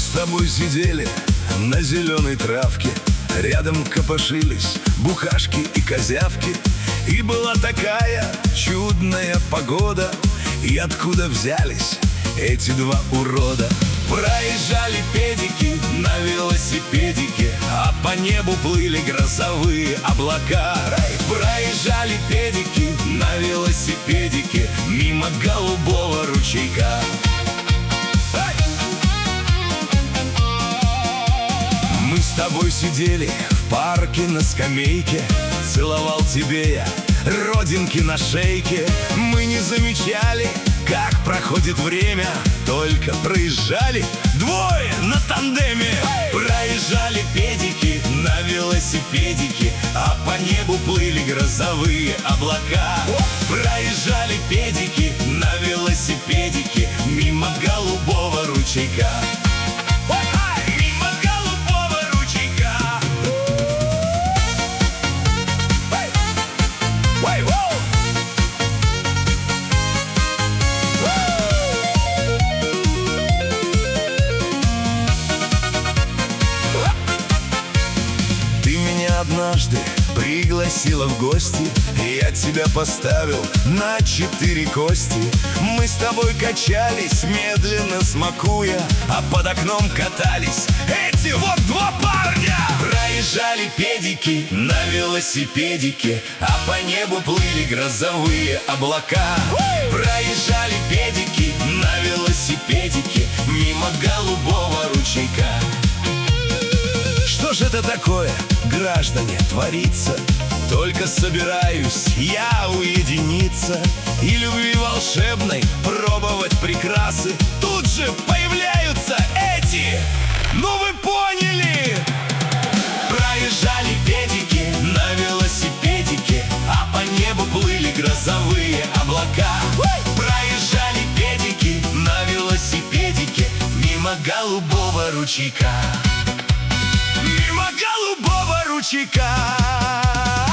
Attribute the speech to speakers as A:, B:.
A: с тобой сидели на зеленой травке, рядом копошились букашки и козявки. И была такая чудная погода, и откуда взялись эти два урода? Проезжали педики на велосипедике, а по небу плыли грозовые облака. Проезжали педики на велосипедике мимо голубого ручейка. Мы с тобой сидели в парке на скамейке, целовал тебе я родинки на шейке. Мы не замечали, как проходит время, только проезжали двое на тандеме. Проезжали педики на велосипедике, а по небу плыли грозовые облака. Проезжали педики на велосипедике мимо голубого ручейка. Однажды пригласила в гости, я тебя поставил на 4 кости. Мы с тобой качались, медленно смакуя, а под окном катались эти вот два парня. Проезжали педики на велосипедике, а по небу плыли грозовые облака. Проезжали педики на велосипедике мимо голубого ручейка. Что ж это такое, граждане, творится? Только собираюсь я уединиться и любви волшебной пробовать прекрасы. Тут же появляются эти, ну вы поняли! Проезжали педики на велосипедике, а по небу плыли грозовые облака. Проезжали педики на велосипедике мимо голубого ручейка. Мимо голубого ручейка.